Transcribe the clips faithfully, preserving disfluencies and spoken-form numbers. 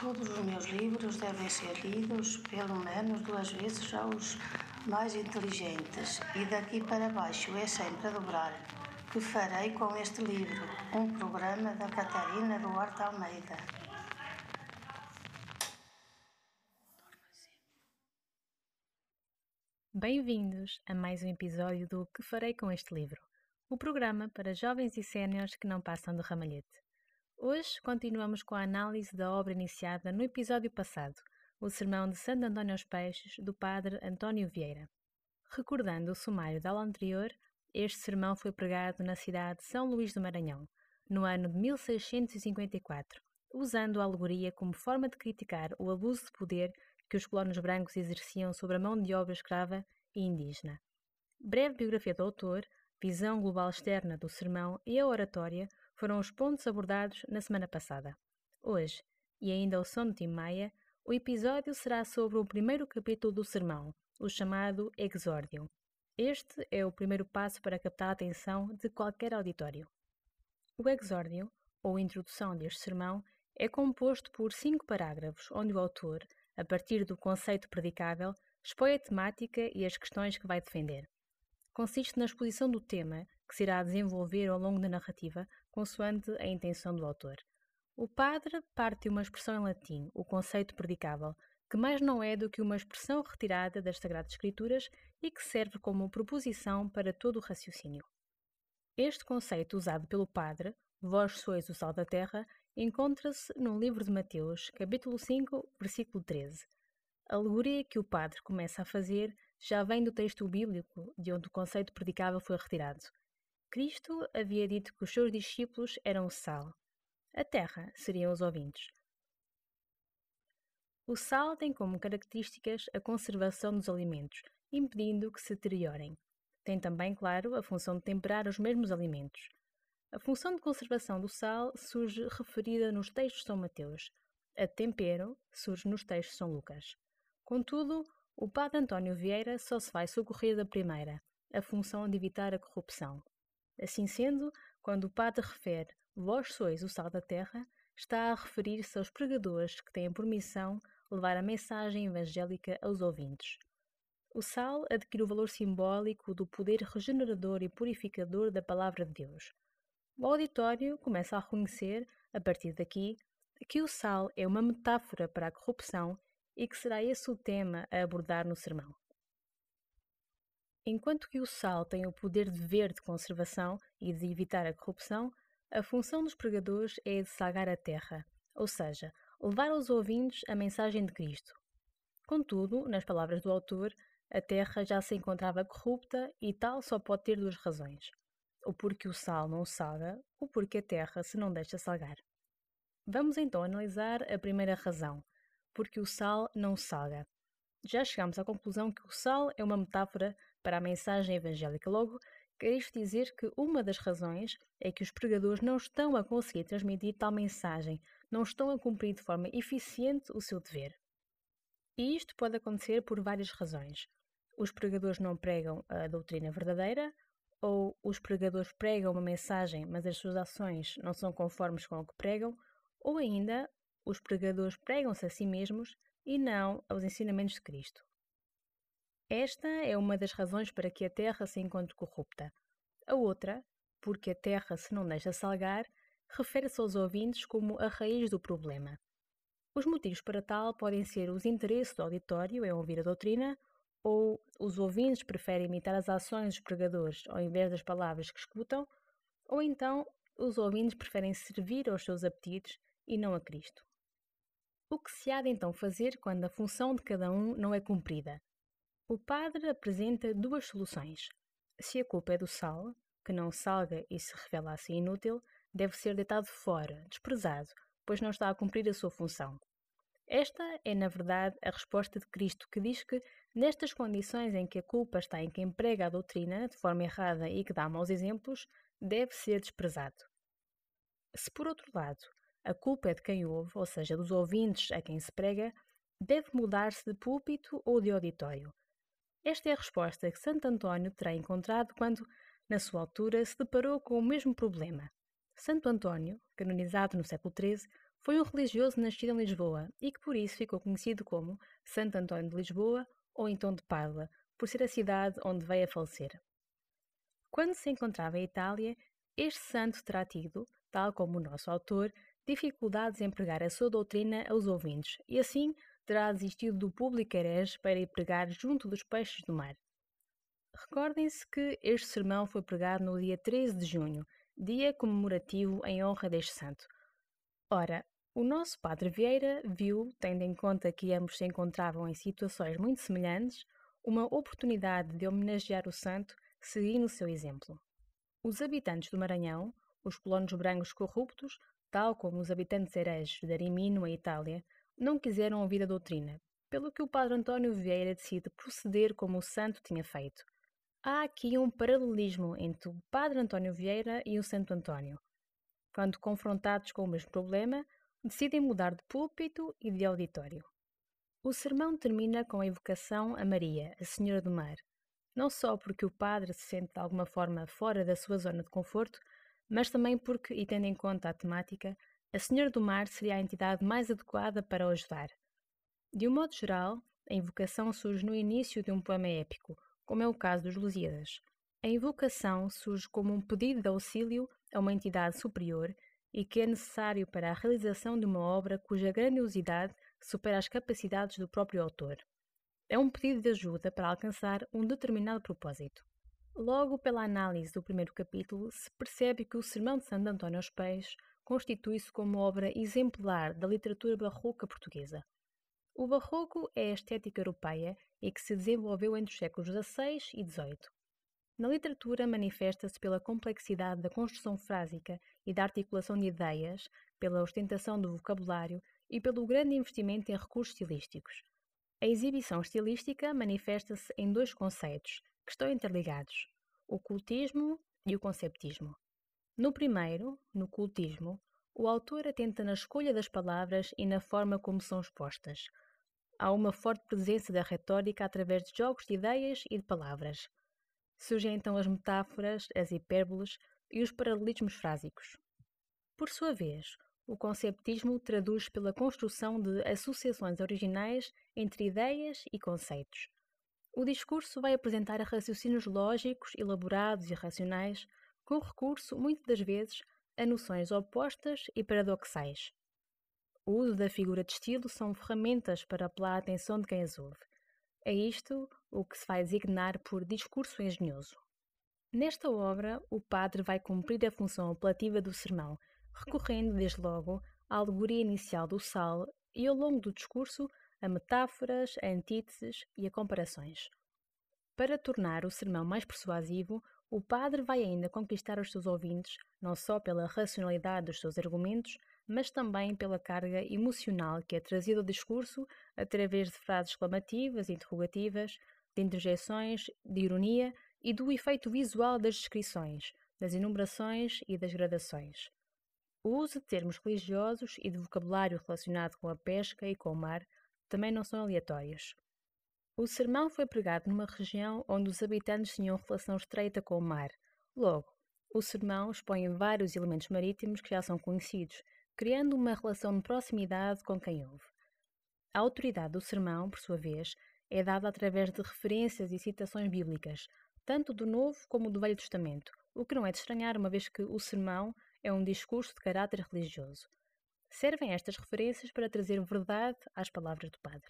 Todos os meus livros devem ser lidos pelo menos duas vezes aos mais inteligentes, e daqui para baixo é sempre a dobrar. Que farei com este livro? Um programa da Catarina Duarte Almeida. Bem-vindos a mais um episódio do Que Farei com este livro, o programa para jovens e séniores que não passam de ramalhete. Hoje continuamos com a análise da obra iniciada no episódio passado, o Sermão de Santo Antônio aos Peixes, do padre António Vieira. Recordando o sumário da aula anterior, este sermão foi pregado na cidade de São Luís do Maranhão, no ano de mil seiscentos e cinquenta e quatro, usando a alegoria como forma de criticar o abuso de poder que os colonos brancos exerciam sobre a mão de obra escrava e indígena. Breve biografia do autor, visão global externa do sermão e a oratória foram os pontos abordados na semana passada. Hoje, e ainda ao som de Tim Maia, o episódio será sobre o primeiro capítulo do sermão, o chamado Exórdio. Este é o primeiro passo para captar a atenção de qualquer auditório. O Exórdio, ou introdução deste sermão, é composto por cinco parágrafos, onde o autor, a partir do conceito predicável, expõe a temática e as questões que vai defender. Consiste na exposição do tema, que se irá desenvolver ao longo da narrativa, consoante a intenção do autor. O padre parte de uma expressão em latim, o conceito predicável, que mais não é do que uma expressão retirada das Sagradas Escrituras e que serve como proposição para todo o raciocínio. Este conceito usado pelo padre, vós sois o sal da terra, encontra-se no livro de Mateus, capítulo cinco, versículo treze. A alegoria que o padre começa a fazer já vem do texto bíblico, de onde o conceito predicável foi retirado. Cristo havia dito que os seus discípulos eram o sal. A terra seriam os ouvintes. O sal tem como características a conservação dos alimentos, impedindo que se deteriorem. Tem também, claro, a função de temperar os mesmos alimentos. A função de conservação do sal surge referida nos textos de São Mateus. A de tempero surge nos textos de São Lucas. Contudo, o padre António Vieira só se vai socorrer da primeira, a função de evitar a corrupção. Assim sendo, quando o padre refere vós sois o sal da terra, está a referir-se aos pregadores que têm por missão levar a mensagem evangélica aos ouvintes. O sal adquire o valor simbólico do poder regenerador e purificador da palavra de Deus. O auditório começa a reconhecer, a partir daqui, que o sal é uma metáfora para a corrupção e que será esse o tema a abordar no sermão. Enquanto que o sal tem o poder de dever de conservação e de evitar a corrupção, a função dos pregadores é a de salgar a terra, ou seja, levar aos ouvintes a mensagem de Cristo. Contudo, nas palavras do autor, a terra já se encontrava corrupta e tal só pode ter duas razões: ou porque o sal não salga, ou porque a terra se não deixa salgar. Vamos então analisar a primeira razão, porque o sal não salga. Já chegamos à conclusão que o sal é uma metáfora para a mensagem evangélica. Logo, quer isto dizer que uma das razões é que os pregadores não estão a conseguir transmitir tal mensagem, não estão a cumprir de forma eficiente o seu dever. E isto pode acontecer por várias razões. Os pregadores não pregam a doutrina verdadeira, ou os pregadores pregam uma mensagem, mas as suas ações não são conformes com o que pregam, ou ainda, os pregadores pregam-se a si mesmos e não aos ensinamentos de Cristo. Esta é uma das razões para que a terra se encontre corrupta. A outra, porque a terra se não deixa salgar, refere-se aos ouvintes como a raiz do problema. Os motivos para tal podem ser os interesses do auditório em ouvir a doutrina, ou os ouvintes preferem imitar as ações dos pregadores ao invés das palavras que escutam, ou então os ouvintes preferem servir aos seus apetites e não a Cristo. O que se há de então fazer quando a função de cada um não é cumprida? O padre apresenta duas soluções. Se a culpa é do sal, que não salga e se revela assim inútil, deve ser deitado fora, desprezado, pois não está a cumprir a sua função. Esta é, na verdade, a resposta de Cristo, que diz que, nestas condições em que a culpa está em quem prega a doutrina de forma errada e que dá maus exemplos, deve ser desprezado. Se, por outro lado, a culpa é de quem ouve, ou seja, dos ouvintes a quem se prega, deve mudar-se de púlpito ou de auditório. Esta é a resposta que Santo António terá encontrado quando, na sua altura, se deparou com o mesmo problema. Santo António, canonizado no século treze, Foi um religioso nascido em Lisboa e que por isso ficou conhecido como Santo António de Lisboa ou então de Pádua, por ser a cidade onde veio a falecer. Quando se encontrava em Itália, este santo terá tido, tal como o nosso autor, dificuldades em pregar a sua doutrina aos ouvintes e assim terá desistido do público herege para ir pregar junto dos peixes do mar. Recordem-se que este sermão foi pregado no dia treze de junho, dia comemorativo em honra deste santo. Ora, o nosso Padre Vieira viu, tendo em conta que ambos se encontravam em situações muito semelhantes, uma oportunidade de homenagear o santo seguindo o seu exemplo. Os habitantes do Maranhão, os colonos brancos corruptos, tal como os habitantes hereges de Arimino, em Itália, não quiseram ouvir a doutrina, pelo que o Padre António Vieira decide proceder como o santo tinha feito. Há aqui um paralelismo entre o Padre António Vieira e o Santo António. Quando confrontados com o mesmo problema, decidem mudar de púlpito e de auditório. O sermão termina com a evocação a Maria, a Senhora do Mar, não só porque o padre se sente de alguma forma fora da sua zona de conforto, mas também porque, e tendo em conta a temática, a Senhora do Mar seria a entidade mais adequada para o ajudar. De um modo geral, a invocação surge no início de um poema épico, como é o caso dos Lusíadas. A invocação surge como um pedido de auxílio a uma entidade superior e que é necessário para a realização de uma obra cuja grandiosidade supera as capacidades do próprio autor. É um pedido de ajuda para alcançar um determinado propósito. Logo pela análise do primeiro capítulo, se percebe que o Sermão de Santo António aos Peixes constitui-se como obra exemplar da literatura barroca portuguesa. O barroco é a estética europeia e que se desenvolveu entre os séculos dezasseis e dezoito. Na literatura manifesta-se pela complexidade da construção frásica e da articulação de ideias, pela ostentação do vocabulário e pelo grande investimento em recursos estilísticos. A exibição estilística manifesta-se em dois conceitos, que estão interligados, o cultismo e o conceptismo. No primeiro, no cultismo, o autor atenta na escolha das palavras e na forma como são expostas. Há uma forte presença da retórica através de jogos de ideias e de palavras. Surgem então as metáforas, as hipérboles e os paralelismos frásicos. Por sua vez, o conceptismo traduz pela construção de associações originais entre ideias e conceitos. O discurso vai apresentar raciocínios lógicos, elaborados e racionais, com recurso, muitas das vezes, a noções opostas e paradoxais. O uso da figura de estilo são ferramentas para apelar a atenção de quem as ouve. É isto o que se vai designar por discurso engenhoso. Nesta obra, o padre vai cumprir a função apelativa do sermão, recorrendo, desde logo, à alegoria inicial do sal e, ao longo do discurso, a metáforas, a antíteses e a comparações. Para tornar o sermão mais persuasivo, o padre vai ainda conquistar os seus ouvintes, não só pela racionalidade dos seus argumentos, mas também pela carga emocional que é trazida ao discurso através de frases exclamativas, interrogativas, de interjeições, de ironia e do efeito visual das descrições, das enumerações e das gradações. O uso de termos religiosos e de vocabulário relacionado com a pesca e com o mar também não são aleatórios. O sermão foi pregado numa região onde os habitantes tinham relação estreita com o mar. Logo, o sermão expõe vários elementos marítimos que já são conhecidos, criando uma relação de proximidade com quem ouve. A autoridade do sermão, por sua vez, é dada através de referências e citações bíblicas, tanto do Novo como do Velho Testamento, o que não é de estranhar, uma vez que o sermão é um discurso de caráter religioso. Servem estas referências para trazer verdade às palavras do padre.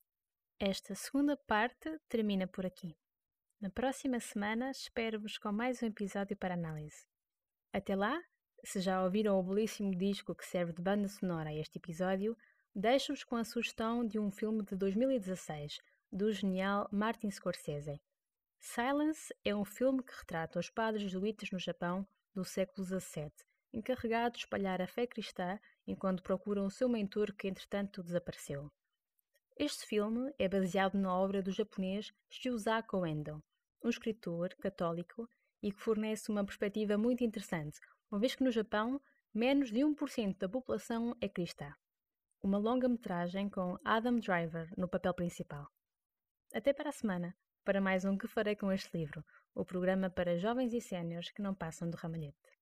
Esta segunda parte termina por aqui. Na próxima semana espero-vos com mais um episódio para análise. Até lá, se já ouviram o belíssimo disco que serve de banda sonora a este episódio, deixo-vos com a sugestão de um filme de dois mil e dezasseis, do genial Martin Scorsese. Silence é um filme que retrata os padres jesuítas no Japão do século dezassete, encarregados de espalhar a fé cristã enquanto procuram o seu mentor que entretanto desapareceu. Este filme é baseado na obra do japonês Shusaku Endo, um escritor católico e que fornece uma perspectiva muito interessante, uma vez que no Japão menos de um por cento da população é cristã. Uma longa-metragem com Adam Driver no papel principal. Até para a semana, para mais um Que Farei com Este Livro, o programa para jovens e séniores que não passam do ramalhete.